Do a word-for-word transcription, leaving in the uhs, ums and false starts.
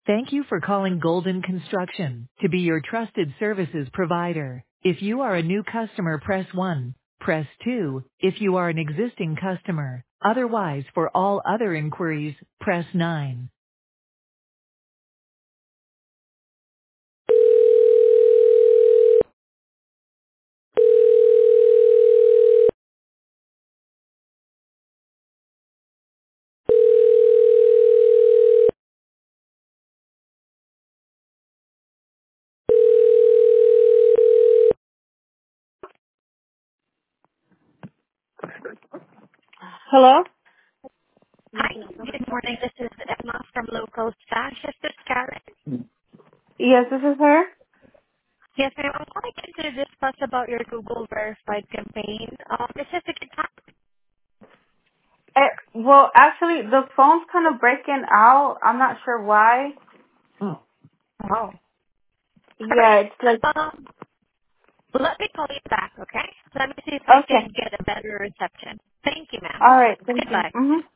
Thank you for calling Golden Construction to be your trusted services provider. If you are a new customer, press one. Press two if you are an existing customer. Otherwise, for all other inquiries, press nine. Hello? Hi, good morning. This is Emma from Local Stash. Is this Karen? Yes, this is her. Yes, ma'am. I'm calling in to discuss about your Google Verified campaign. Um, is this a good time? Eh, well, actually, the phone's kind of breaking out. I'm not sure why. Oh. All Yeah, right. it's like, Um, let me call you back, okay? Let me see if I okay. can get a better reception. Thank you, ma'am. All right. Thank you. Goodbye. Mm-hmm.